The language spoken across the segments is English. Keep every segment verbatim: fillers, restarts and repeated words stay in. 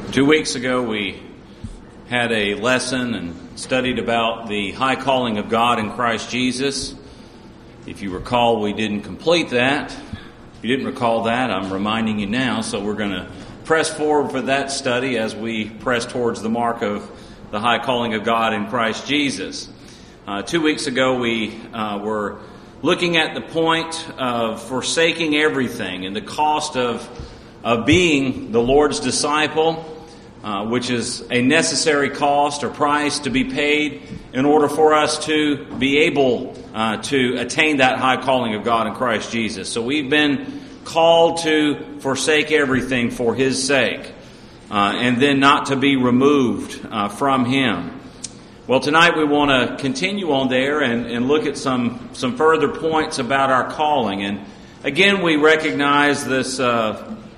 Two weeks ago we had a lesson and studied about the high calling of God in Christ Jesus. If you recall, we didn't complete that. If you didn't recall that, I'm reminding you now, so we're going to press forward for that study as we press towards the mark of the high calling of God in Christ Jesus. Uh, two weeks ago we uh, were looking at the point of forsaking everything and the cost of, of being the Lord's disciple, Uh, which is a necessary cost or price to be paid in order for us to be able uh, to attain that high calling of God in Christ Jesus. So we've been called to forsake everything for His sake, uh, and then not to be removed uh, from Him. Well, tonight we want to continue on there and, and look at some, some further points about our calling. And again, we recognize this uh,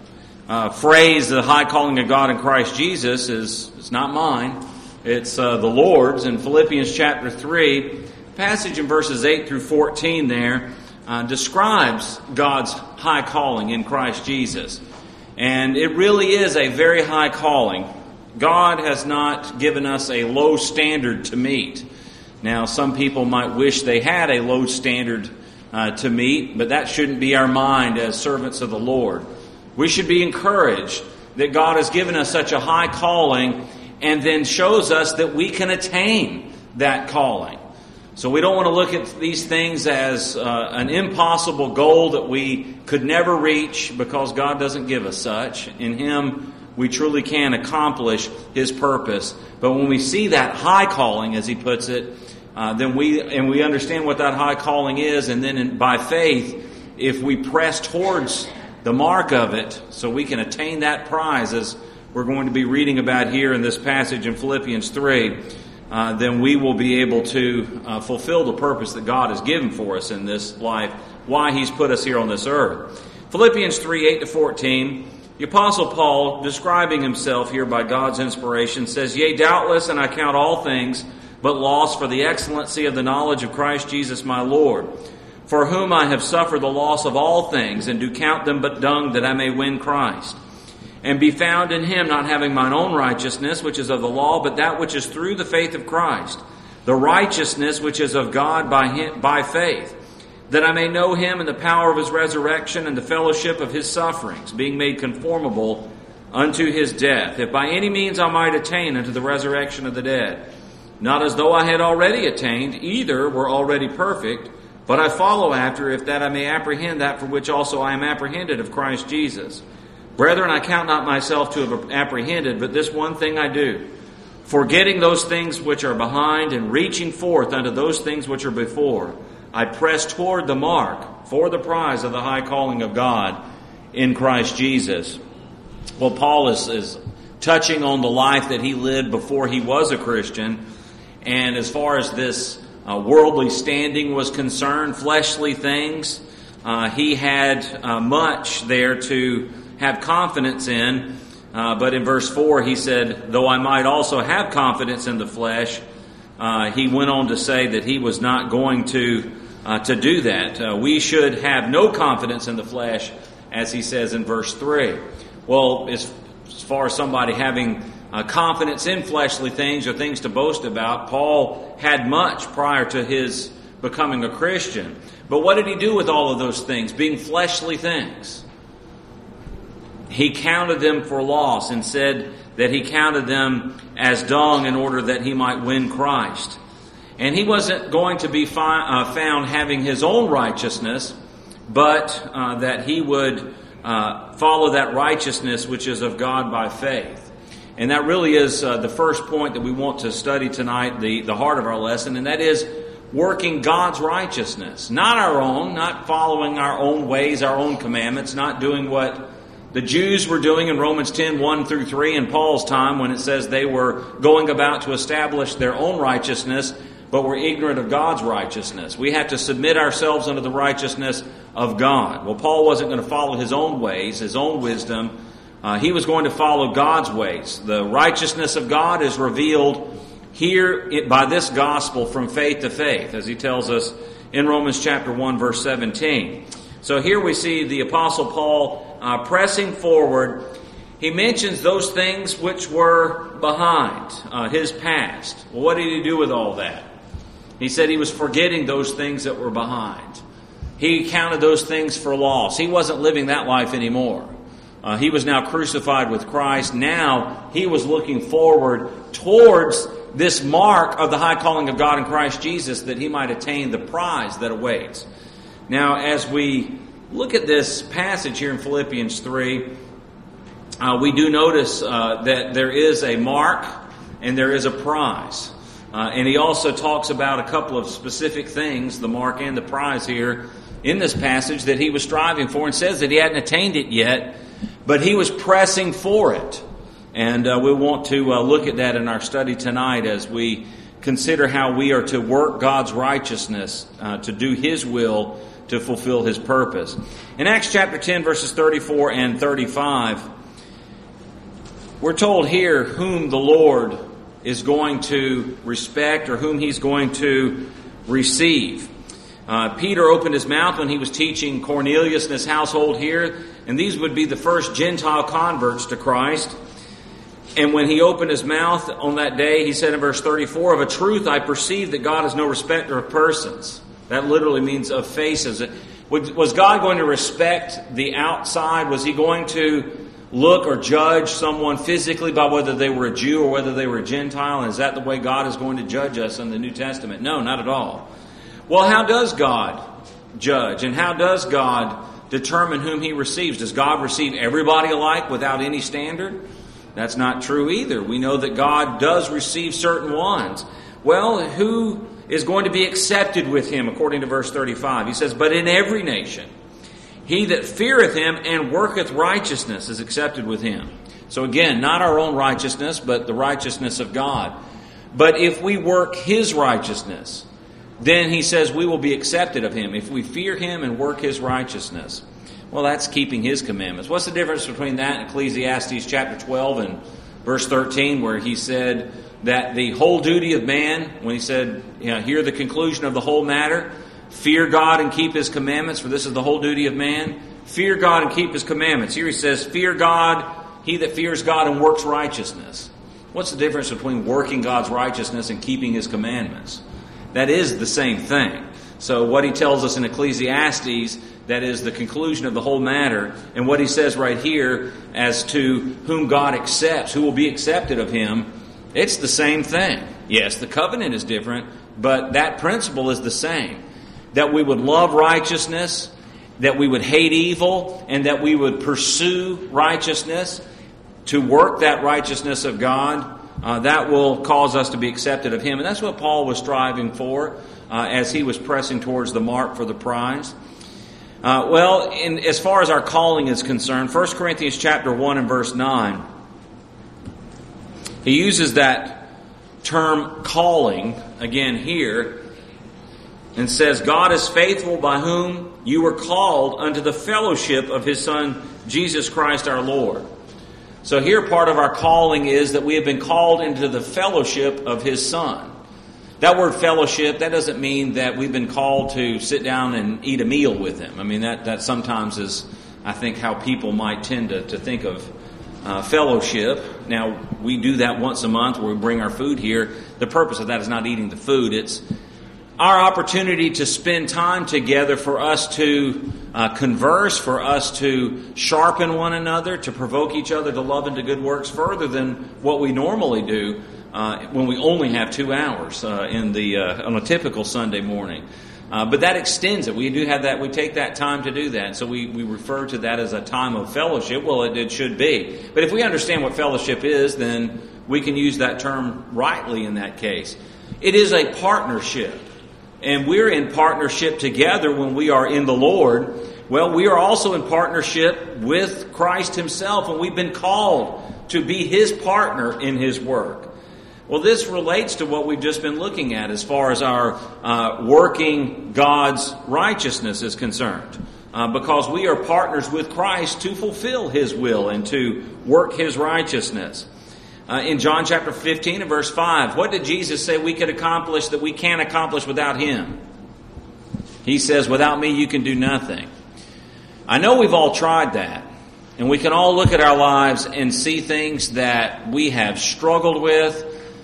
Uh, phrase, the high calling of God in Christ Jesus, is it's not mine. It's uh, the Lord's. In Philippians chapter three, passage in verses eight through fourteen there uh, describes God's high calling in Christ Jesus. And it really is a very high calling. God has not given us a low standard to meet. Now, some people might wish they had a low standard uh, to meet, but that shouldn't be our mind as servants of the Lord. We should be encouraged that God has given us such a high calling and then shows us that we can attain that calling. So we don't want to look at these things as uh, an impossible goal that we could never reach, because God doesn't give us such. In Him, we truly can accomplish His purpose. But when we see that high calling, as He puts it, uh, then we and we understand what that high calling is, and then in, by faith, if we press towards the mark of it, so we can attain that prize, as we're going to be reading about here in this passage in Philippians three, uh, then we will be able to uh, fulfill the purpose that God has given for us in this life, why He's put us here on this earth. Philippians three, eight to fourteen, the Apostle Paul, describing himself here by God's inspiration, says, "Yea, doubtless, and I count all things but loss for the excellency of the knowledge of Christ Jesus my Lord, for whom I have suffered the loss of all things, and do count them but dung, that I may win Christ, and be found in Him, not having mine own righteousness, which is of the law, but that which is through the faith of Christ, the righteousness which is of God by him, by faith, that I may know Him and the power of His resurrection, and the fellowship of His sufferings, being made conformable unto His death, if by any means I might attain unto the resurrection of the dead. Not as though I had already attained, either were already perfect, but I follow after, if that I may apprehend that for which also I am apprehended of Christ Jesus. Brethren, I count not myself to have apprehended, but this one thing I do, forgetting those things which are behind, and reaching forth unto those things which are before, I press toward the mark for the prize of the high calling of God in Christ Jesus." Well, Paul is, is touching on the life that he lived before he was a Christian, and as far as this Uh, worldly standing was concerned, fleshly things, uh, he had uh, much there to have confidence in. Uh, but in verse four he said, "Though I might also have confidence in the flesh," uh, he went on to say that he was not going to uh, to do that. Uh, we should have no confidence in the flesh, as he says in verse three. Well, as, as far as somebody having Uh, confidence in fleshly things or things to boast about, Paul had much prior to his becoming a Christian. But what did he do with all of those things, being fleshly things? He counted them for loss and said that he counted them as dung in order that he might win Christ. And he wasn't going to be fi- uh, found having his own righteousness, but uh, that he would uh, follow that righteousness which is of God by faith. And that really is uh, the first point that we want to study tonight, the, the heart of our lesson, and that is working God's righteousness. Not our own, not following our own ways, our own commandments, not doing what the Jews were doing in Romans ten, one through three in Paul's time, when it says they were going about to establish their own righteousness, but were ignorant of God's righteousness. We have to submit ourselves unto the righteousness of God. Well, Paul wasn't going to follow his own ways, his own wisdom. Uh, he was going to follow God's ways. The righteousness of God is revealed here by this gospel from faith to faith, as he tells us in Romans chapter one, verse seventeen. So here we see the Apostle Paul uh, pressing forward he mentions those things which were behind, uh, his past. Well, what did he do with all that? He said he was forgetting those things that were behind. He counted those things for loss. He wasn't living that life anymore. Uh, he was now crucified with Christ. Now he was looking forward towards this mark of the high calling of God in Christ Jesus, that he might attain the prize that awaits. Now, as we look at this passage here in Philippians three, uh, we do notice uh, that there is a mark and there is a prize. Uh, and he also talks about a couple of specific things, the mark and the prize here in this passage, that he was striving for, and says that he hadn't attained it yet, but he was pressing for it. And uh, we want to uh, look at that in our study tonight as we consider how we are to work God's righteousness, uh, to do His will, to fulfill His purpose. In Acts chapter ten, verses thirty-four and thirty-five, we're told here whom the Lord is going to respect, or whom He's going to receive. Uh, Peter opened his mouth when he was teaching Cornelius and his household here, and these would be the first Gentile converts to Christ. And when he opened his mouth on that day, he said in verse thirty-four, "Of a truth I perceive that God is no respecter of persons." That literally means of faces. Was God going to respect the outside? Was He going to look or judge someone physically by whether they were a Jew or whether they were a Gentile? And is that the way God is going to judge us in the New Testament? No, not at all. Well, how does God judge? And how does God determine whom He receives? Does God receive everybody alike without any standard? That's not true either. We know that God does receive certain ones. Well, who is going to be accepted with Him, according to verse thirty-five? He says, "But in every nation, he that feareth Him and worketh righteousness is accepted with Him." So again, not our own righteousness, but the righteousness of God. But if we work His righteousness, then he says we will be accepted of Him. If we fear Him and work His righteousness. Well, that's keeping His commandments. What's the difference between that and Ecclesiastes chapter twelve and verse thirteen, where he said that the whole duty of man, when he said, you know, hear the conclusion of the whole matter, fear God and keep His commandments, for this is the whole duty of man. Fear God and keep His commandments. Here he says, fear God, he that fears God and works righteousness. What's the difference between working God's righteousness and keeping His commandments? That is the same thing. So what he tells us in Ecclesiastes, that is the conclusion of the whole matter, and what he says right here as to whom God accepts, who will be accepted of Him, it's the same thing. Yes, the covenant is different, but that principle is the same. That we would love righteousness, that we would hate evil, and that we would pursue righteousness, to work that righteousness of God. Uh, that will cause us to be accepted of Him. And that's what Paul was striving for uh, as he was pressing towards the mark for the prize. Uh, well, in, as far as our calling is concerned, First Corinthians chapter one and verse nine, he uses that term calling again here and says, "God is faithful, by whom you were called unto the fellowship of His Son, Jesus Christ our Lord." So here part of our calling is that we have been called into the fellowship of His Son. That word fellowship, that doesn't mean that we've been called to sit down and eat a meal with Him. I mean, that, that sometimes is, I think, how people might tend to, to think of uh, fellowship. Now, we do that once a month where we bring our food here. The purpose of that is not eating the food. It's our opportunity to spend time together, for us to uh, converse, for us to sharpen one another, to provoke each other to love and to good works further than what we normally do uh, when we only have two hours uh, in the uh, on a typical Sunday morning. Uh, but that extends it. We do have that. We take that time to do that. So we, we refer to that as a time of fellowship. Well, it, it should be. But if we understand what fellowship is, then we can use that term rightly in that case. It is a partnership. And we're in partnership together when we are in the Lord. Well, we are also in partnership with Christ Himself, and we've been called to be His partner in His work. Well, this relates to what we've just been looking at as far as our uh, working God's righteousness is concerned. Uh, because we are partners with Christ to fulfill His will and to work His righteousness. Uh, in John chapter fifteen and verse five, what did Jesus say we could accomplish that we can't accomplish without Him? He says, "Without me you can do nothing." I know we've all tried that. And we can all look at our lives and see things that we have struggled with,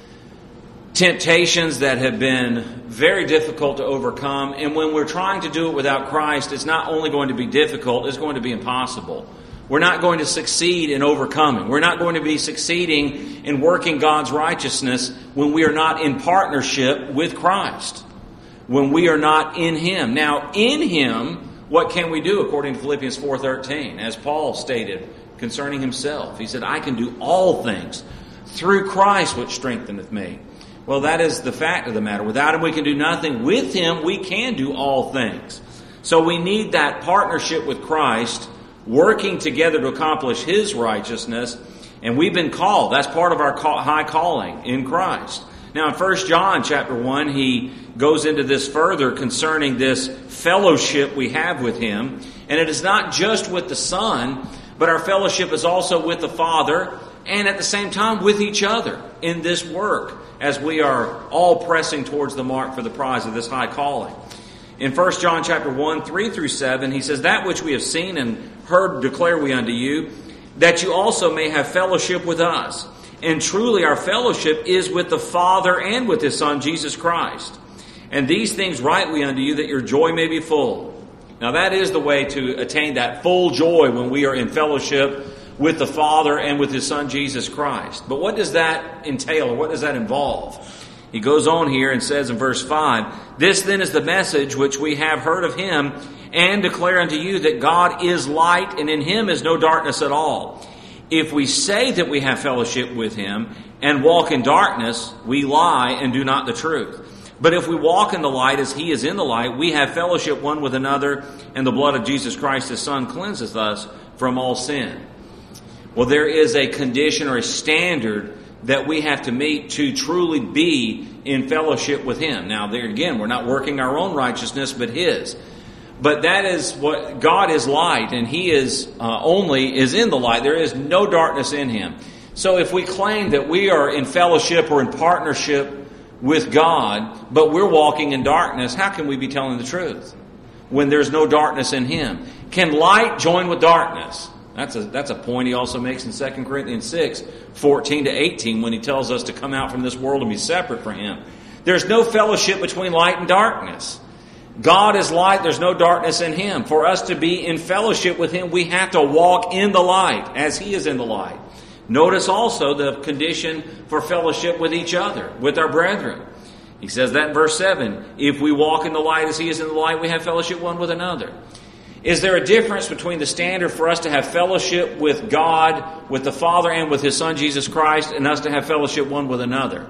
temptations that have been very difficult to overcome. And when we're trying to do it without Christ, it's not only going to be difficult, it's going to be impossible. We're not going to succeed in overcoming. We're not going to be succeeding in working God's righteousness when we are not in partnership with Christ, when we are not in Him. Now, in Him, what can we do according to Philippians four thirteen? As Paul stated concerning himself, he said, I can do all things through Christ which strengtheneth me. Well, that is the fact of the matter. Without Him, we can do nothing. With Him, we can do all things. So we need that partnership with Christ, working together to accomplish His righteousness. And we've been called. That's part of our high calling in Christ. Now, in First John chapter one, he goes into this further concerning this fellowship we have with Him. And it is not just with the Son, but our fellowship is also with the Father, and at the same time with each other in this work, as we are all pressing towards the mark for the prize of this high calling. In First John chapter one, three through seven, he says, That which we have seen and heard declare we unto you, that you also may have fellowship with us. And truly our fellowship is with the Father and with His Son, Jesus Christ. And these things write we unto you, that your joy may be full. Now that is the way to attain that full joy when we are in fellowship with the Father and with His Son, Jesus Christ. But what does that entail, or what does that involve? He goes on here and says in verse five, This then is the message which we have heard of Him, and declare unto you that God is light, and in Him is no darkness at all. If we say that we have fellowship with Him, and walk in darkness, we lie and do not the truth. But if we walk in the light as He is in the light, we have fellowship one with another, and the blood of Jesus Christ His Son cleanseth us from all sin. Well, there is a condition or a standard that we have to meet to truly be in fellowship with Him. Now, there again, we're not working our own righteousness, but His. But that is what God is light, and He is uh, only is in the light. There is no darkness in Him. So if we claim that we are in fellowship or in partnership with God, but we're walking in darkness, how can we be telling the truth when there's no darkness in Him? Can light join with darkness? That's a that's a point he also makes in Second Corinthians six, fourteen to eighteen, when he tells us to come out from this world and be separate from Him. There's no fellowship between light and darkness. God is light, there's no darkness in Him. For us to be in fellowship with Him, we have to walk in the light as He is in the light. Notice also the condition for fellowship with each other, with our brethren. He says that in verse seven. If we walk in the light as He is in the light, we have fellowship one with another. Is there a difference between the standard for us to have fellowship with God, with the Father, and with His Son Jesus Christ, and us to have fellowship one with another?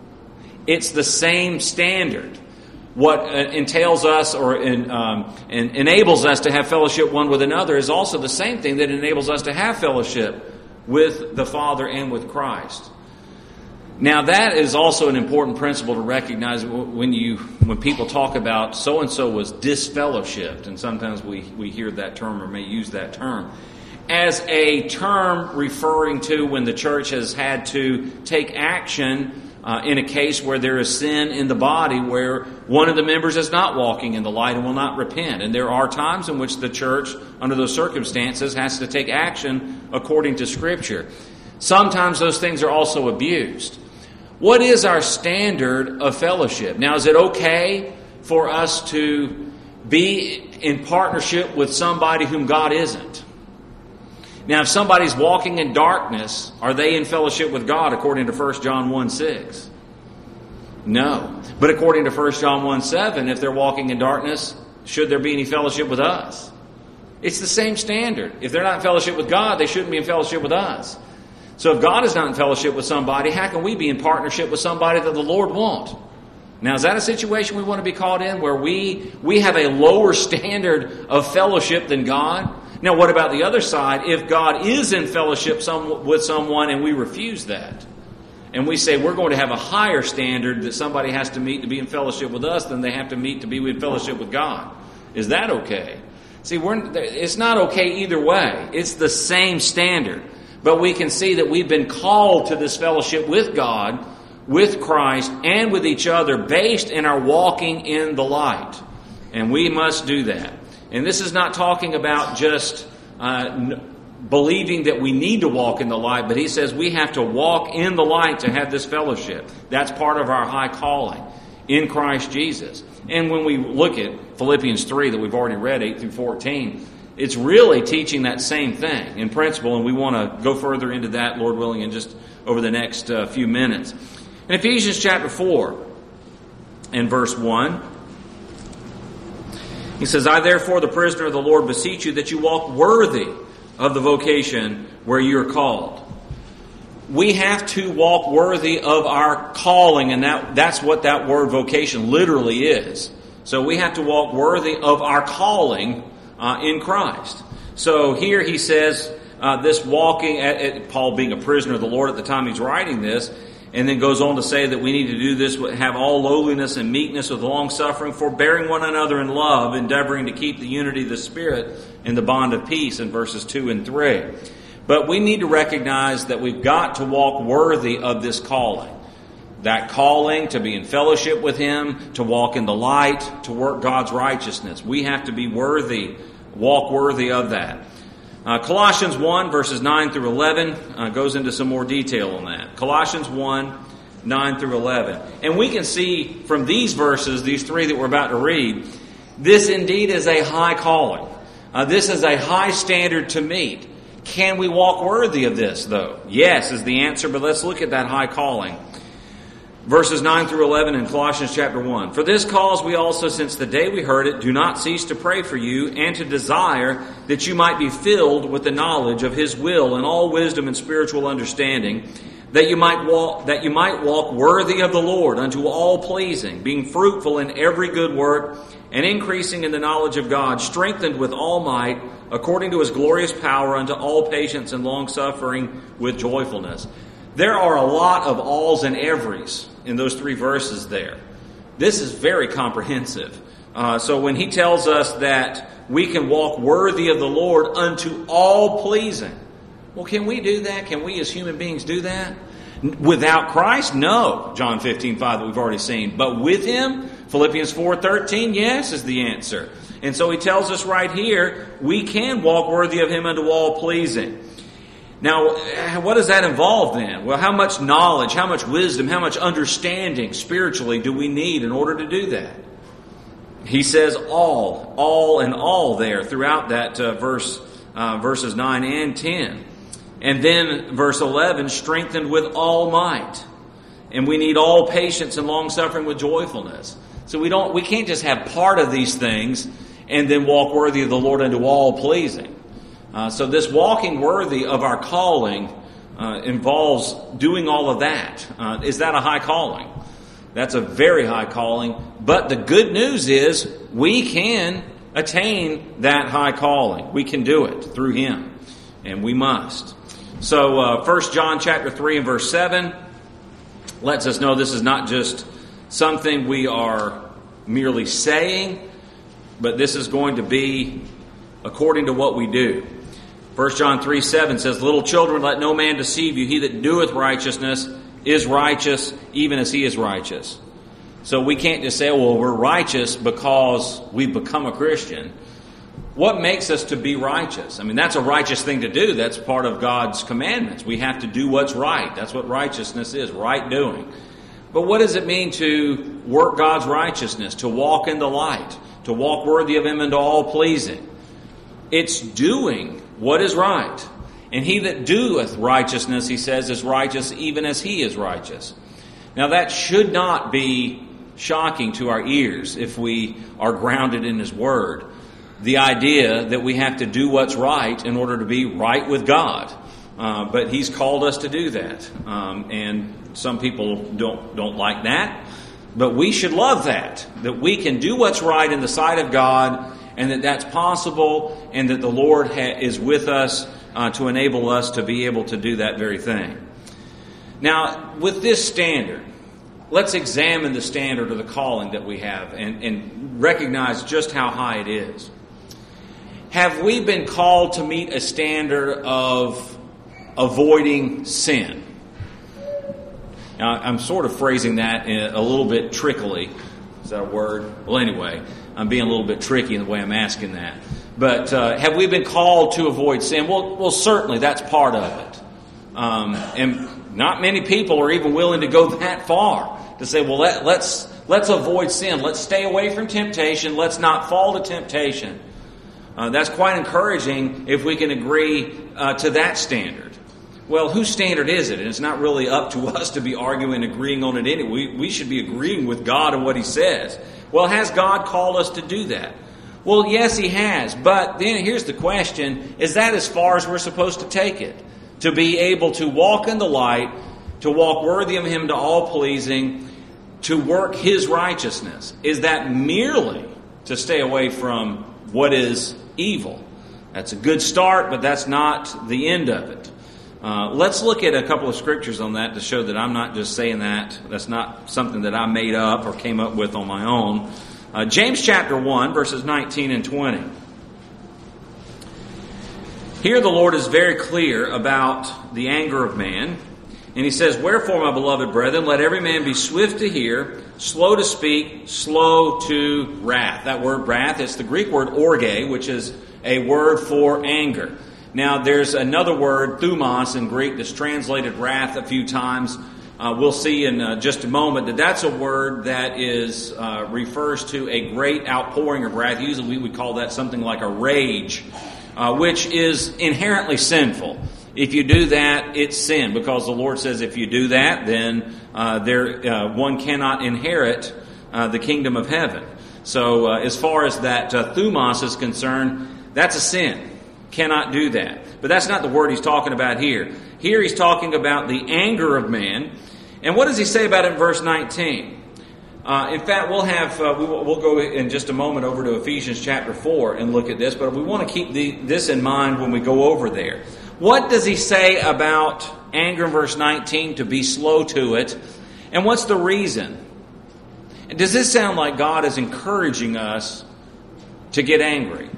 It's the same standard. What entails us or in, um, and enables us to have fellowship one with another is also the same thing that enables us to have fellowship with the Father and with Christ. Now that is also an important principle to recognize when you when people talk about so-and-so was disfellowshipped, and sometimes we, we hear that term or may use that term, as a term referring to when the church has had to take action Uh, in a case where there is sin in the body, where one of the members is not walking in the light and will not repent. And there are times in which the church, under those circumstances, has to take action according to Scripture. Sometimes those things are also abused. What is our standard of fellowship? Now, is it okay for us to be in partnership with somebody whom God isn't? Now, if somebody's walking in darkness, are they in fellowship with God according to First John one six? No. But according to First John one seven, if they're walking in darkness, should there be any fellowship with us? It's the same standard. If they're not in fellowship with God, they shouldn't be in fellowship with us. So if God is not in fellowship with somebody, how can we be in partnership with somebody that the Lord won't? Now, is that a situation we want to be caught in where we, we have a lower standard of fellowship than God? Now, what about the other side? If God is in fellowship some, with someone and we refuse that, and we say we're going to have a higher standard that somebody has to meet to be in fellowship with us than they have to meet to be in fellowship with God, is that okay? See, we're, it's not okay either way. It's the same standard. But we can see that we've been called to this fellowship with God, with Christ, and with each other based in our walking in the light. And we must do that. And this is not talking about just uh, believing that we need to walk in the light, but he says we have to walk in the light to have this fellowship. That's part of our high calling in Christ Jesus. And when we look at Philippians three that we've already read, eight through fourteen, it's really teaching that same thing in principle, and we want to go further into that, Lord willing, in just over the next uh, few minutes. In Ephesians chapter four and verse one, he says, I therefore, the prisoner of the Lord, beseech you that you walk worthy of the vocation where you are called. We have to walk worthy of our calling, and that, that's what that word vocation literally is. So we have to walk worthy of our calling uh, in Christ. So here he says, uh, this walking, at, at Paul being a prisoner of the Lord at the time he's writing this, and then goes on to say that we need to do this, have all lowliness and meekness with long-suffering, forbearing one another in love, endeavoring to keep the unity of the Spirit in the bond of peace in verses two and three. But we need to recognize that we've got to walk worthy of this calling. That calling to be in fellowship with Him, to walk in the light, to work God's righteousness. We have to be worthy, walk worthy of that. Uh, Colossians one, verses nine through eleven, uh, goes into some more detail on that. Colossians one, nine through eleven. And we can see from these verses, these three that we're about to read, this indeed is a high calling. Uh, this is a high standard to meet. Can we walk worthy of this, though? Yes, is the answer, but let's look at that high calling. Verses nine through eleven in Colossians chapter one. For this cause we also, since the day we heard it, do not cease to pray for you and to desire that you might be filled with the knowledge of His will and all wisdom and spiritual understanding, that you might walk, that you might walk worthy of the Lord unto all pleasing, being fruitful in every good work and increasing in the knowledge of God, strengthened with all might according to His glorious power unto all patience and long suffering with joyfulness. There are a lot of alls and everys in those three verses there. This is very comprehensive. Uh, so when he tells us that we can walk worthy of the Lord unto all pleasing, well, can we do that? Can we as human beings do that? Without Christ? No. John fifteen five that we've already seen. But with Him? Philippians four thirteen, yes, is the answer. And so he tells us right here, we can walk worthy of Him unto all pleasing. Now, what does that involve then? Well, how much knowledge, how much wisdom, how much understanding spiritually do we need in order to do that? He says all, all and all there throughout that uh, verse, uh, verses nine and ten. And then verse eleven, strengthened with all might. And we need all patience and long suffering with joyfulness. So we don't, we can't just have part of these things and then walk worthy of the Lord unto all pleasing. Uh, so this walking worthy of our calling uh, involves doing all of that. Uh, is that a high calling? That's a very high calling. But the good news is we can attain that high calling. We can do it through Him. And we must. So uh, First John chapter three and verse seven lets us know this is not just something we are merely saying, but this is going to be according to what we do. First John three seven says, little children, let no man deceive you. He that doeth righteousness is righteous, even as he is righteous. So we can't just say, well, we're righteous because we've become a Christian. What makes us to be righteous? I mean, that's a righteous thing to do. That's part of God's commandments. We have to do what's right. That's what righteousness is, right doing. But what does it mean to work God's righteousness, to walk in the light, to walk worthy of Him and to all pleasing? It's doing what is right. And he that doeth righteousness, he says, is righteous even as He is righteous. Now that should not be shocking to our ears if we are grounded in His Word. The idea that we have to do what's right in order to be right with God. Uh, but He's called us to do that. Um, and some people don't, don't like that. But we should love that. That we can do what's right in the sight of God, and that that's possible, and that the Lord ha- is with us uh, to enable us to be able to do that very thing. Now, with this standard, let's examine the standard of the calling that we have and, and recognize just how high it is. Have we been called to meet a standard of avoiding sin? Now, I'm sort of phrasing that in a little bit trickily. Is that a word? Well, anyway, I'm being a little bit tricky in the way I'm asking that. But uh, have we been called to avoid sin? Well, well, certainly that's part of it. Um, and not many people are even willing to go that far to say, well, let, let's let's avoid sin. Let's stay away from temptation. Let's not fall to temptation. Uh, that's quite encouraging if we can agree uh, to that standard. Well, whose standard is it? And it's not really up to us to be arguing and agreeing on it anyway. We, we should be agreeing with God and what He says. Well, has God called us to do that? Well, yes, He has. But then here's the question. Is that as far as we're supposed to take it? To be able to walk in the light, to walk worthy of Him to all pleasing, to work His righteousness. Is that merely to stay away from what is evil? That's a good start, but that's not the end of it. Uh, let's look at a couple of scriptures on that to show that I'm not just saying that. That's not something that I made up or came up with on my own. Uh, James chapter one, verses nineteen and twenty. Here the Lord is very clear about the anger of man. And He says, "Wherefore, my beloved brethren, let every man be swift to hear, slow to speak, slow to wrath." That word wrath, it's the Greek word orge, which is a word for anger. Now, there's another word, thumos, in Greek that's translated wrath a few times. Uh, we'll see in uh, just a moment that that's a word that is uh, refers to a great outpouring of wrath. Usually we would call that something like a rage, uh, which is inherently sinful. If you do that, it's sin, because the Lord says if you do that, then uh, there uh, one cannot inherit uh, the kingdom of heaven. So uh, as far as that uh, thumos is concerned, that's a sin. Cannot do that. But that's not the word He's talking about here. Here He's talking about the anger of man. And what does He say about it in verse nineteen? Uh, in fact, we'll have uh, we will, we'll go in just a moment over to Ephesians chapter four and look at this. But we want to keep the, this in mind when we go over there. What does He say about anger in verse nineteen? To be slow to it. And what's the reason? Does this sound like God is encouraging us to get angry?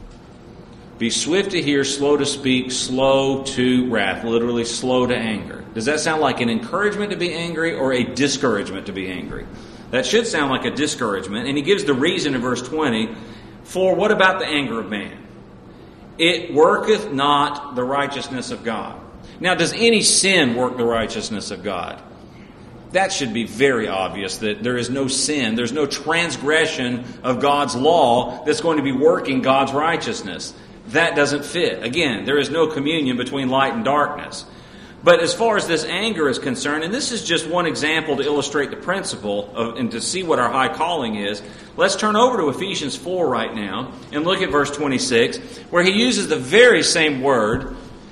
Be swift to hear, slow to speak, slow to wrath. Literally, slow to anger. Does that sound like an encouragement to be angry or a discouragement to be angry? That should sound like a discouragement. And He gives the reason in verse twenty. For what about the anger of man? It worketh not the righteousness of God. Now, does any sin work the righteousness of God? That should be very obvious, that there is no sin, there's no transgression of God's law that's going to be working God's righteousness. That doesn't fit. Again, there is no communion between light and darkness. But as far as this anger is concerned, and this is just one example to illustrate the principle of, and to see what our high calling is, let's turn over to Ephesians four right now and look at verse twenty-six, where he uses the very same word,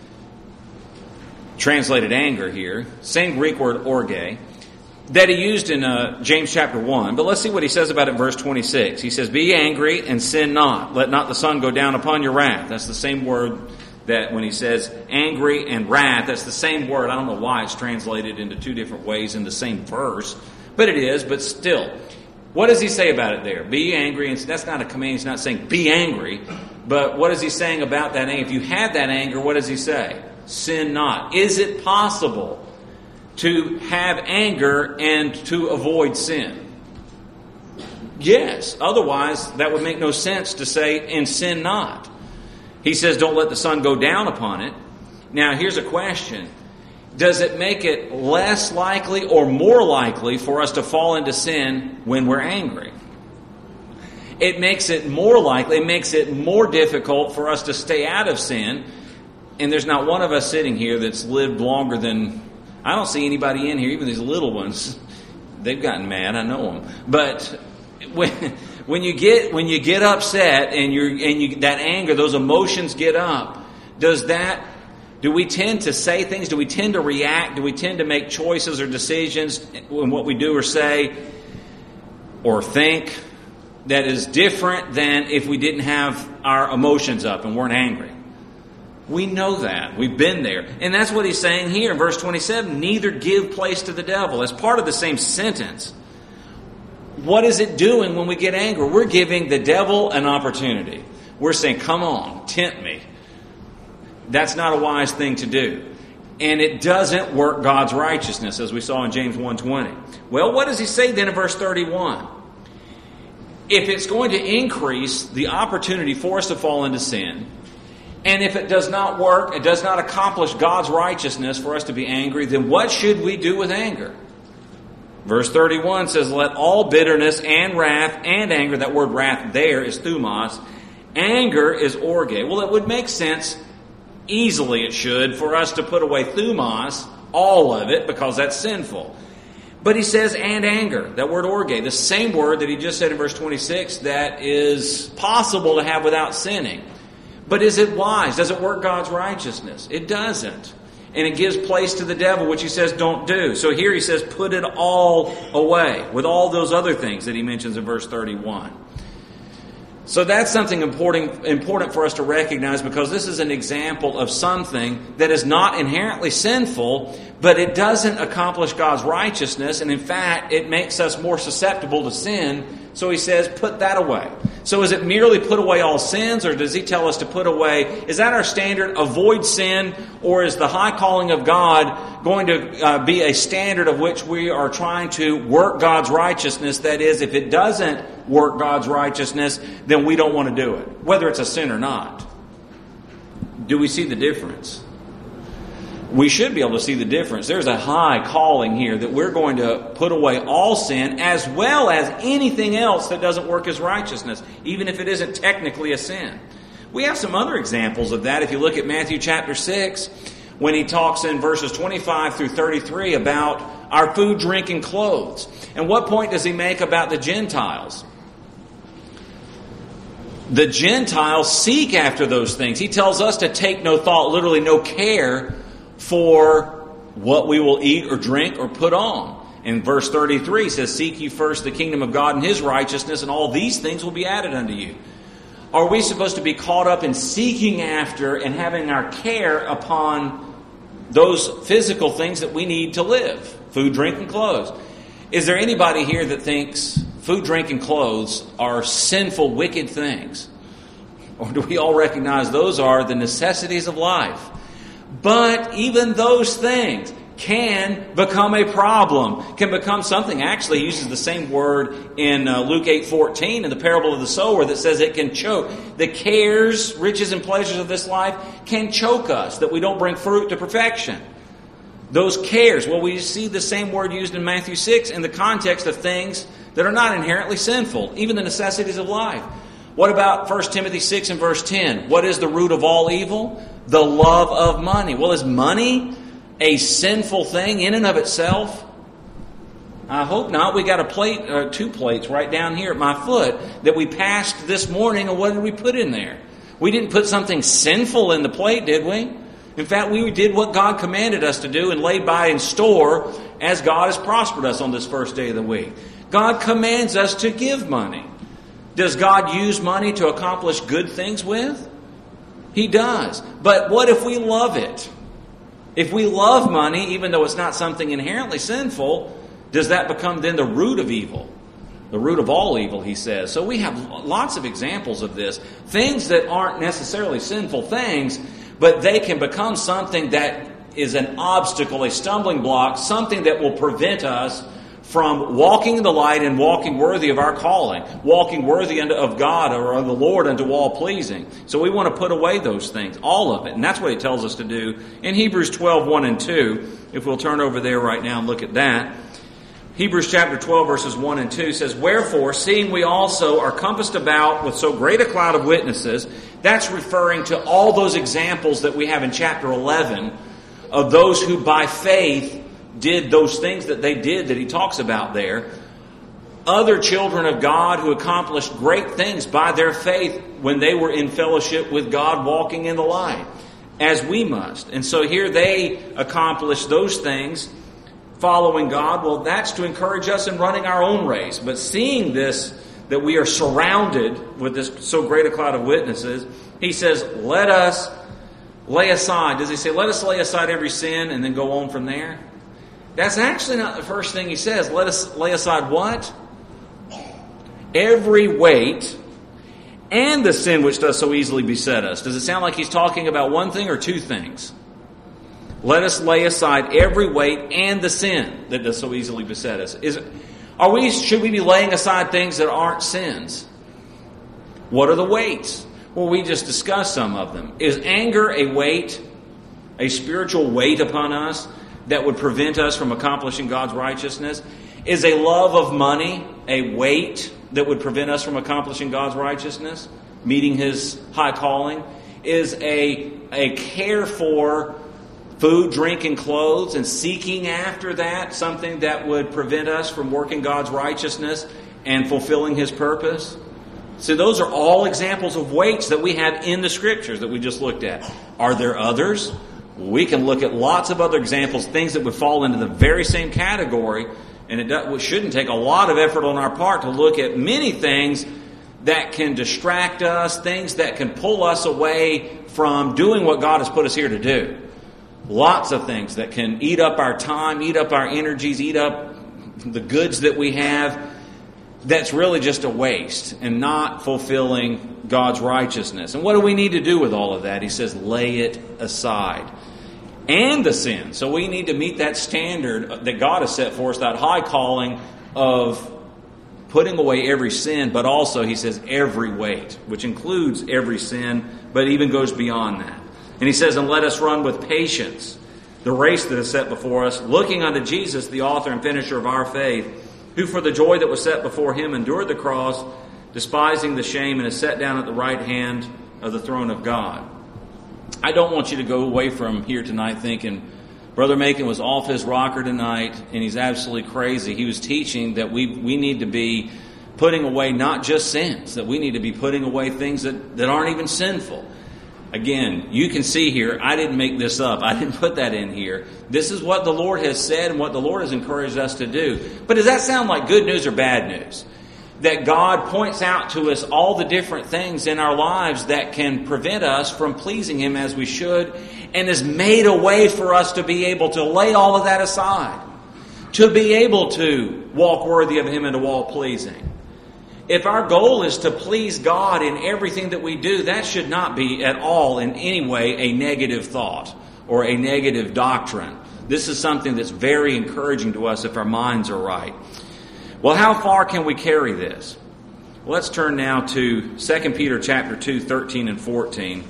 translated anger here, same Greek word orge, that he used in uh, James chapter one. But let's see what he says about it in verse twenty-six. He says, "Be angry and sin not. Let not the sun go down upon your wrath." That's the same word that when he says angry and wrath, that's the same word. I don't know why it's translated into two different ways in the same verse, but it is, but still. What does he say about it there? Be angry, and that's not a command. He's not saying be angry, but what is he saying about that anger? If you have that anger, what does he say? Sin not. Is it possible to have anger and to avoid sin? Yes. Otherwise, that would make no sense to say, and sin not. He says, don't let the sun go down upon it. Now, here's a question. Does it make it less likely or more likely for us to fall into sin when we're angry? It makes it more likely, it makes it more difficult for us to stay out of sin. And there's not one of us sitting here that's lived longer than... I don't see anybody in here, even these little ones. They've gotten mad, I know them. But when when you get when you get upset and you and you that anger, those emotions get up, does that do we tend to say things? Do we tend to react? Do we tend to make choices or decisions in what we do or say or think that is different than if we didn't have our emotions up and weren't angry? We know that. We've been there. And that's what he's saying here in verse twenty-seven. Neither give place to the devil. As part of the same sentence. What is it doing when we get angry? We're giving the devil an opportunity. We're saying, come on, tempt me. That's not a wise thing to do. And it doesn't work God's righteousness, as we saw in James one twenty. Well, what does he say then in verse thirty-one? if it's going to increase the opportunity for us to fall into sin, and if it does not work, it does not accomplish God's righteousness for us to be angry, then what should we do with anger? Verse thirty-one says, let all bitterness and wrath and anger, that word wrath there is thumos, anger is orge. Well, it would make sense, easily it should, for us to put away thumos, all of it, because that's sinful. But he says, and anger, that word orge, the same word that he just said in verse twenty-six, that is possible to have without sinning. But is it wise? Does it work God's righteousness? It doesn't. And it gives place to the devil, which he says don't do. So here he says put it all away, with all those other things that he mentions in verse thirty-one. So that's something important, important for us to recognize, because this is an example of something that is not inherently sinful, but it doesn't accomplish God's righteousness, and in fact, it makes us more susceptible to sin. So he says, put that away. So is it merely put away all sins, or does he tell us to put away, is that our standard, avoid sin, or is the high calling of God going to uh, be a standard of which we are trying to work God's righteousness? That is, if it doesn't work God's righteousness, then we don't want to do it, whether it's a sin or not. Do we see the difference? We should be able to see the difference. There's a high calling here that we're going to put away all sin, as well as anything else that doesn't work as righteousness, even if it isn't technically a sin. We have some other examples of that if you look at Matthew chapter six, when he talks in verses twenty-five through thirty-three about our food, drink, and clothes. And what point does he make about the Gentiles? The Gentiles seek after those things. He tells us to take no thought, literally no care, for what we will eat or drink or put on. In verse thirty-three, he says, seek ye first the kingdom of God and His righteousness, and all these things will be added unto you. Are we supposed to be caught up in seeking after and having our care upon those physical things that we need to live? Food, drink, and clothes. Is there anybody here that thinks food, drink, and clothes are sinful, wicked things? Or do we all recognize those are the necessities of life? But even those things can become a problem, can become something. Actually, he uses the same word in uh, Luke eight fourteen in the parable of the sower that says it can choke. The cares, riches, and pleasures of this life can choke us, that we don't bring fruit to perfection. Those cares, well, we see the same word used in Matthew six in the context of things that are not inherently sinful, even the necessities of life. What about First Timothy six and verse ten? What is the root of all evil? The love of money. Well, is money a sinful thing in and of itself? I hope not. We got a plate, or two plates right down here at my foot that we passed this morning, and what did we put in there? We didn't put something sinful in the plate, did we? In fact, we did what God commanded us to do and laid by in store as God has prospered us on this first day of the week. God commands us to give money. Does God use money to accomplish good things with? He does. But what if we love it? If we love money, even though it's not something inherently sinful, does that become then the root of evil? The root of all evil, he says. So we have lots of examples of this. Things that aren't necessarily sinful things, but they can become something that is an obstacle, a stumbling block, something that will prevent us from walking in the light and walking worthy of our calling, walking worthy of God or of the Lord unto all pleasing. So we want to put away those things, all of it. And that's what he tells us to do in Hebrews twelve, one and two. If we'll turn over there right now and look at that. Hebrews chapter twelve, verses one and two says, wherefore, seeing we also are compassed about with so great a cloud of witnesses, that's referring to all those examples that we have in chapter eleven of those who by faith did those things that they did that he talks about there. Other children of God who accomplished great things by their faith when they were in fellowship with God, walking in the light, as we must. And so here they accomplished those things following God. Well, that's to encourage us in running our own race. But seeing this, that we are surrounded with this so great a cloud of witnesses, he says, let us lay aside. Does he say, let us lay aside every sin and then go on from there? That's actually not the first thing he says. Let us lay aside what? Every weight and the sin which does so easily beset us. Does it sound like he's talking about one thing or two things? Let us lay aside every weight and the sin that does so easily beset us. Is, Are we, should we be laying aside things that aren't sins? What are the weights? Well, we just discussed some of them. Is anger a weight, a spiritual weight upon us that would prevent us from accomplishing God's righteousness? Is a love of money a weight that would prevent us from accomplishing God's righteousness, meeting His high calling? Is a, a care for food, drink, and clothes, and seeking after that something that would prevent us from working God's righteousness and fulfilling His purpose? So those are all examples of weights that we have in the Scriptures that we just looked at. Are there others? We can look at lots of other examples, things that would fall into the very same category, and it, does, it shouldn't take a lot of effort on our part to look at many things that can distract us, things that can pull us away from doing what God has put us here to do. Lots of things that can eat up our time, eat up our energies, eat up the goods that we have. That's really just a waste and not fulfilling God's righteousness. And what do we need to do with all of that? He says, lay it aside. And the sin. So we need to meet that standard that God has set for us, that high calling of putting away every sin, but also, he says, every weight, which includes every sin, but even goes beyond that. And he says, and let us run with patience the race that is set before us, looking unto Jesus, the author and finisher of our faith, who for the joy that was set before him endured the cross, despising the shame, and is set down at the right hand of the throne of God. I don't want you to go away from here tonight thinking, Brother Macon was off his rocker tonight, and he's absolutely crazy. He was teaching that we we need to be putting away not just sins, that we need to be putting away things that, that aren't even sinful. Again, you can see here, I didn't make this up. I didn't put that in here. This is what the Lord has said and what the Lord has encouraged us to do. But does that sound like good news or bad news? That God points out to us all the different things in our lives that can prevent us from pleasing Him as we should, and has made a way for us to be able to lay all of that aside, to be able to walk worthy of Him and to walk pleasing. If our goal is to please God in everything that we do, that should not be at all in any way a negative thought or a negative doctrine. This is something that's very encouraging to us if our minds are right. Well, how far can we carry this? Well, let's turn now to Second Peter chapter two, thirteen and fourteen.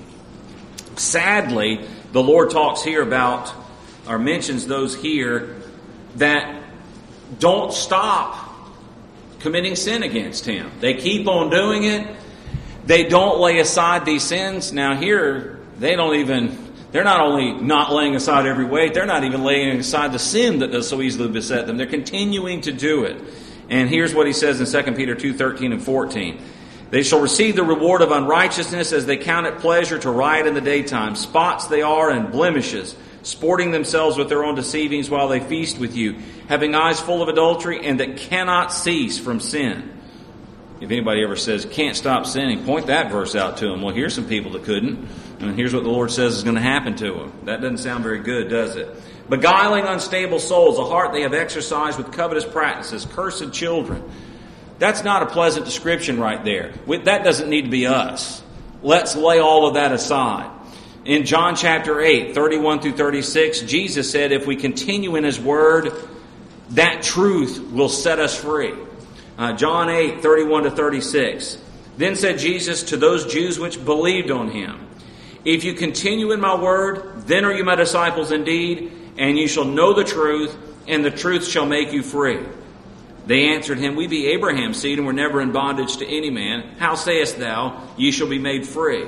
Sadly, the Lord talks here about, or mentions those here, that don't stop committing sin against Him. They keep on doing it. They don't lay aside these sins. Now here, they don't even, they're not only not laying aside every weight, they're not even laying aside the sin that does so easily beset them. They're continuing to do it. And here's what he says in Second Peter two, thirteen and fourteen. They shall receive the reward of unrighteousness as they count it pleasure to riot in the daytime. Spots they are and blemishes, sporting themselves with their own deceivings while they feast with you, having eyes full of adultery and that cannot cease from sin. If anybody ever says, can't stop sinning, point that verse out to them. Well, here's some people that couldn't. And here's what the Lord says is going to happen to them. That doesn't sound very good, does it? Beguiling unstable souls, a heart they have exercised with covetous practices, cursed children. That's not a pleasant description right there. That doesn't need to be us. Let's lay all of that aside. In John chapter eight, thirty-one through thirty-six, Jesus said if we continue in His Word, that truth will set us free. Uh, John eight, thirty-one to thirty-six. Then said Jesus to those Jews which believed on Him, if you continue in my word, then are you my disciples indeed, and you shall know the truth, and the truth shall make you free. They answered him, we be Abraham's seed, and were never in bondage to any man. How sayest thou, ye shall be made free?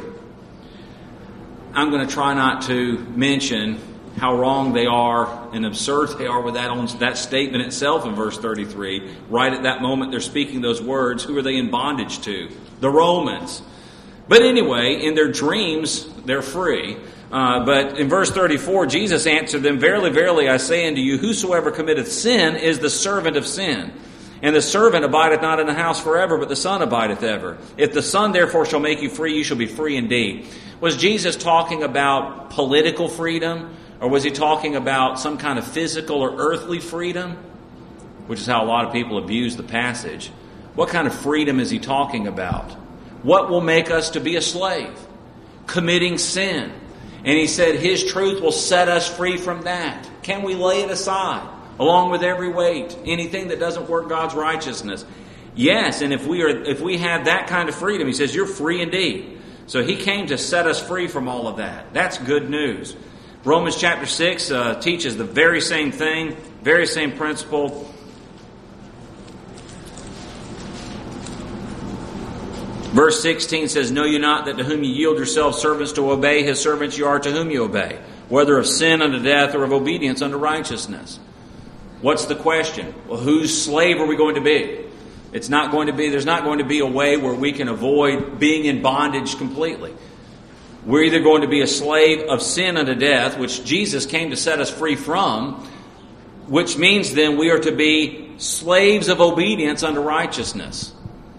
I'm going to try not to mention how wrong they are and absurd they are with that on that statement itself in verse thirty-three. Right at that moment they're speaking those words. Who are they in bondage to? The Romans. But anyway, in their dreams, they're free. Uh, but in verse thirty-four, Jesus answered them, verily, verily, I say unto you, whosoever committeth sin is the servant of sin. And the servant abideth not in the house forever, but the Son abideth ever. If the Son therefore shall make you free, you shall be free indeed. Was Jesus talking about political freedom? Or was He talking about some kind of physical or earthly freedom? Which is how a lot of people abuse the passage. What kind of freedom is He talking about? What will make us to be a slave? Committing sin. And He said His truth will set us free from that. Can we lay it aside? along with every weight, anything that doesn't work God's righteousness. Yes, and if we are, if we have that kind of freedom, he says, you're free indeed. So he came to set us free from all of that. That's good news. Romans chapter six uh, teaches the very same thing, very same principle. Verse sixteen says, know you not that to whom you yield yourselves servants to obey, his servants you are to whom you obey, whether of sin unto death or of obedience unto righteousness. What's the question? Well, whose slave are we going to be? It's not going to be, there's not going to be a way where we can avoid being in bondage completely. We're either going to be a slave of sin unto death, which Jesus came to set us free from, which means then we are to be slaves of obedience unto righteousness.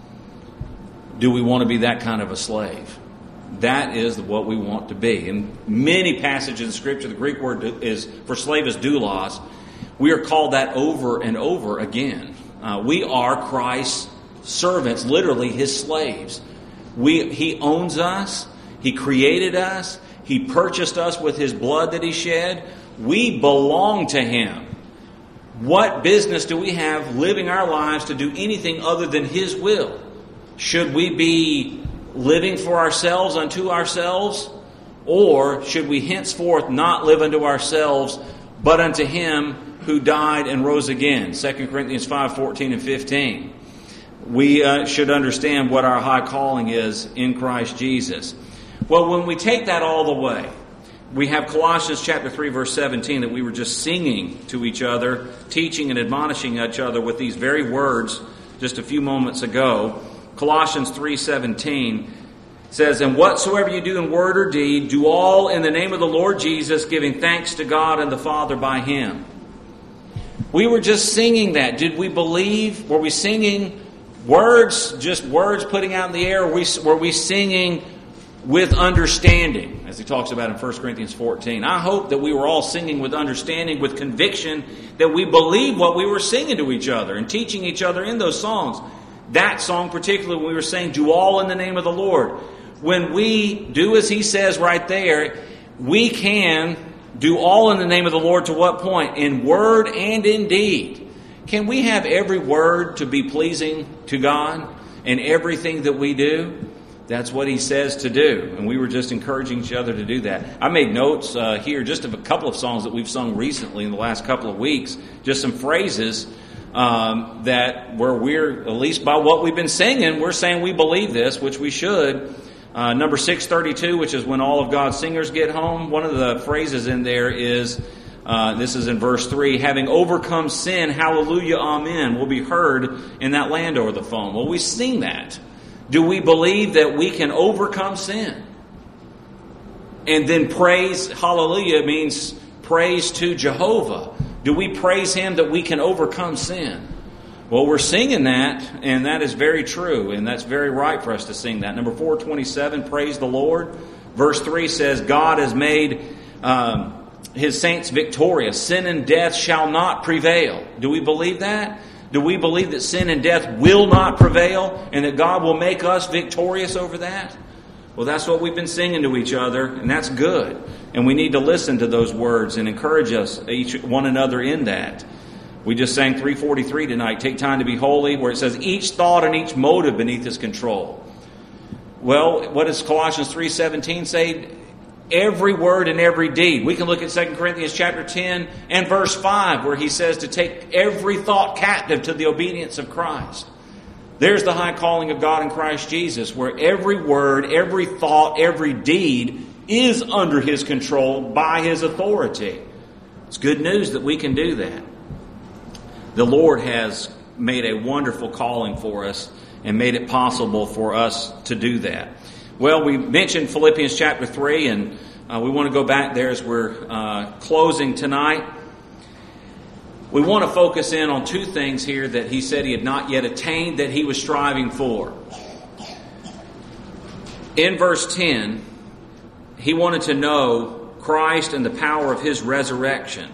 Do we want to be that kind of a slave? That is what we want to be. In many passages in Scripture, the Greek word is for slave is doulos. We are called that over and over again. Uh, we are Christ's servants, literally His slaves. We, He owns us. He created us. He purchased us with His blood that He shed. We belong to Him. What business do we have living our lives to do anything other than His will? Should we be living for ourselves unto ourselves? Or should we henceforth not live unto ourselves, but unto Him who died and rose again? Second Corinthians five, fourteen and fifteen. We uh, should understand what our high calling is in Christ Jesus. Well, when we take that all the way, we have Colossians chapter three, verse seventeen, that we were just singing to each other, teaching and admonishing each other with these very words just a few moments ago. Colossians three seventeen says, and whatsoever you do in word or deed, do all in the name of the Lord Jesus, giving thanks to God and the Father by Him. We were just singing that. Did we believe? Were we singing words, just words putting out in the air? Or were we, were we singing with understanding, as he talks about in First Corinthians fourteen? I hope that we were all singing with understanding, with conviction, that we believed what we were singing to each other and teaching each other in those songs. That song particularly, when we were saying, do all in the name of the Lord. When we do as He says right there, we can do all in the name of the Lord to what point? In word and in deed. Can we have every word to be pleasing to God in everything that we do? That's what He says to do. And we were just encouraging each other to do that. I made notes uh, here just of a couple of songs that we've sung recently in the last couple of weeks. Just some phrases um, that where we're, at least by what we've been singing, we're saying we believe this, which we should. Uh, number six thirty-two, which is when all of God's singers get home. One of the phrases in there is, uh, this is in verse three, having overcome sin, hallelujah, amen, will be heard in that land over the phone. Well, we sing that. Do we believe that we can overcome sin? And then praise, hallelujah, means praise to Jehovah. Do we praise Him that we can overcome sin? Well, we're singing that, and that is very true, and that's very right for us to sing that. Number four twenty-seven, praise the Lord. Verse three says, God has made um, His saints victorious. Sin and death shall not prevail. Do we believe that? Do we believe that sin and death will not prevail and that God will make us victorious over that? Well, that's what we've been singing to each other, and that's good. And we need to listen to those words and encourage us, each one another in that. We just sang three forty-three tonight, take time to be holy, where it says each thought and each motive beneath His control. Well, what does Colossians three seventeen say? Every word and every deed. We can look at Second Corinthians chapter ten and verse five, where he says to take every thought captive to the obedience of Christ. There's the high calling of God in Christ Jesus, where every word, every thought, every deed is under His control by His authority. It's good news that we can do that. The Lord has made a wonderful calling for us and made it possible for us to do that. Well, we mentioned Philippians chapter three, and uh, we want to go back there as we're uh, closing tonight. We want to focus in on two things here that he said he had not yet attained, that he was striving for. In verse ten, he wanted to know Christ and the power of His resurrection.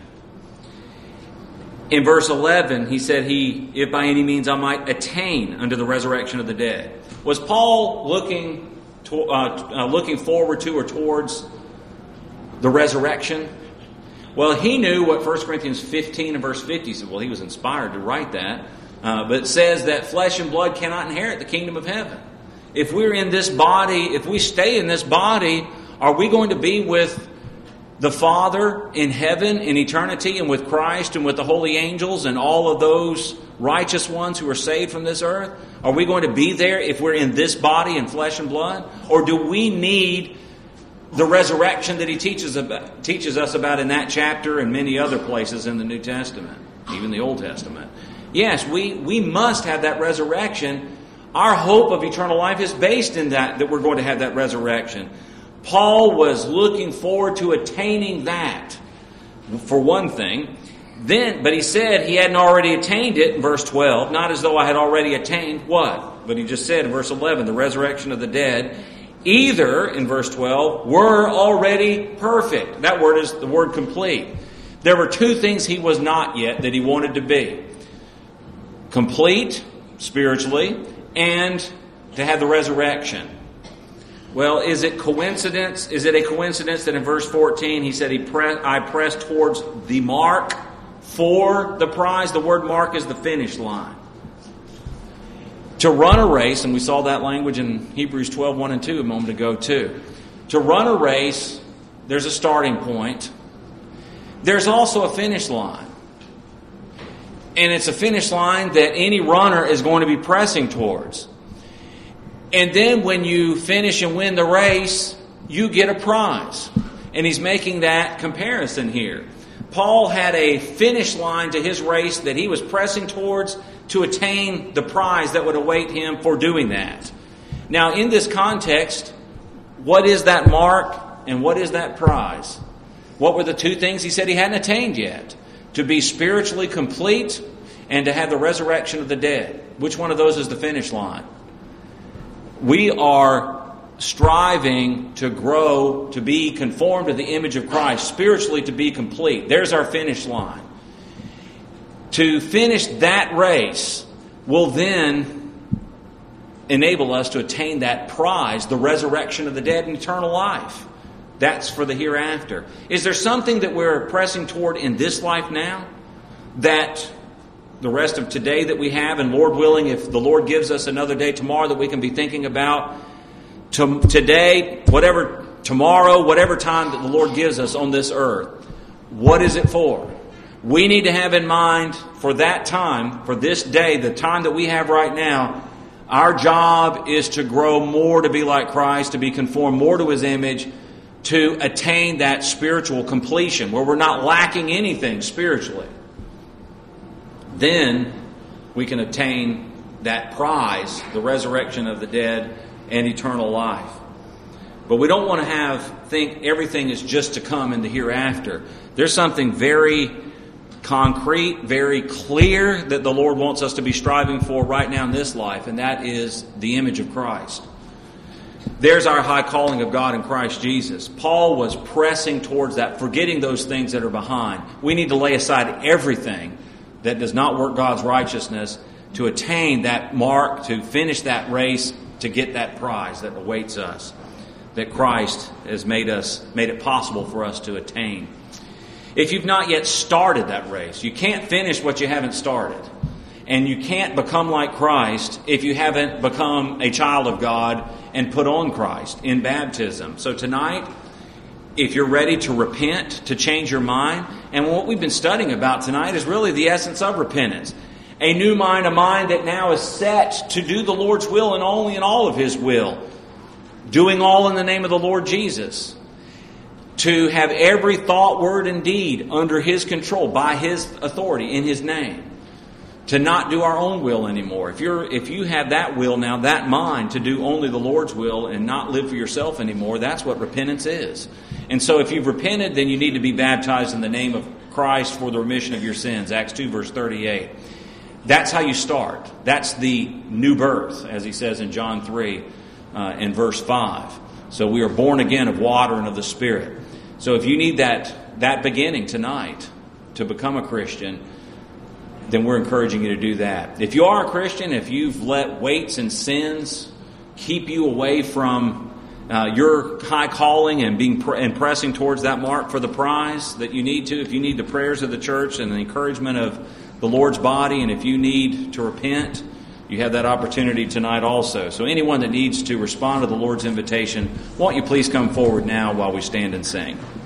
In verse eleven, he said, "He, if by any means I might attain unto the resurrection of the dead." Was Paul looking to, uh, uh, looking forward to or towards the resurrection? Well, he knew what First Corinthians fifteen and verse fifty said. Well, he was inspired to write that. Uh, but it says that flesh and blood cannot inherit the kingdom of heaven. If we're in this body, if we stay in this body, are we going to be with the Father in heaven in eternity and with Christ and with the holy angels and all of those righteous ones who are saved from this earth? Are we going to be there if we're in this body in flesh and blood? Or do we need the resurrection that he teaches about, teaches us about in that chapter and many other places in the New Testament, even the Old Testament? Yes, we, we must have that resurrection. Our hope of eternal life is based in that, that we're going to have that resurrection. Paul was looking forward to attaining that, for one thing. Then, but he said he hadn't already attained it in verse twelve, not as though I had already attained what? But he just said in verse eleven, the resurrection of the dead. Either, in verse twelve, were already perfect. That word is the word complete. There were two things he was not yet that he wanted to be. Complete, spiritually, and to have the resurrection. Well, is it coincidence? Is it a coincidence that in verse fourteen he said, "He pre- I press towards the mark for the prize"? The word mark is the finish line. To run a race, and we saw that language in Hebrews twelve, one and two a moment ago too. To run a race, there's a starting point. There's also a finish line. And it's a finish line that any runner is going to be pressing towards. And then when you finish and win the race, you get a prize. And he's making that comparison here. Paul had a finish line to his race that he was pressing towards to attain the prize that would await him for doing that. Now, in this context, what is that mark and what is that prize? What were the two things he said he hadn't attained yet? To be spiritually complete and to have the resurrection of the dead. Which one of those is the finish line? We are striving to grow, to be conformed to the image of Christ, spiritually to be complete. There's our finish line. To finish that race will then enable us to attain that prize, the resurrection of the dead and eternal life. That's for the hereafter. Is there something that we're pressing toward in this life now that the rest of today that we have, and Lord willing, if the Lord gives us another day tomorrow that we can be thinking about to, today, whatever, tomorrow, whatever time that the Lord gives us on this earth, what is it for? We need to have in mind for that time, for this day, the time that we have right now, our job is to grow more to be like Christ, to be conformed more to His image, to attain that spiritual completion where we're not lacking anything spiritually. Then we can attain that prize, the resurrection of the dead and eternal life. But we don't want to have think everything is just to come in the hereafter. There's something very concrete, very clear that the Lord wants us to be striving for right now in this life, and that is the image of Christ. There's our high calling of God in Christ Jesus. Paul was pressing towards that, forgetting those things that are behind. We need to lay aside everything that does not work God's righteousness to attain that mark, to finish that race, to get that prize that awaits us, that Christ has made us, made it possible for us to attain. If you've not yet started that race, you can't finish what you haven't started. And you can't become like Christ if you haven't become a child of God and put on Christ in baptism. So tonight, if you're ready to repent, to change your mind, and what we've been studying about tonight is really the essence of repentance. A new mind, a mind that now is set to do the Lord's will and only in all of His will. Doing all in the name of the Lord Jesus. To have every thought, word, and deed under His control, by His authority, in His name. To not do our own will anymore. If you're, if you have that will now, that mind, to do only the Lord's will and not live for yourself anymore, that's what repentance is. And so if you've repented, then you need to be baptized in the name of Christ for the remission of your sins. Acts two, verse thirty-eight. That's how you start. That's the new birth, as he says in John three, uh, in verse five. So we are born again of water and of the Spirit. So if you need that, that beginning tonight to become a Christian, then we're encouraging you to do that. If you are a Christian, if you've let weights and sins keep you away from uh, your high calling and being pr- and pressing towards that mark for the prize that you need to, if you need the prayers of the church and the encouragement of the Lord's body, and if you need to repent, you have that opportunity tonight also. So anyone that needs to respond to the Lord's invitation, won't you please come forward now while we stand and sing?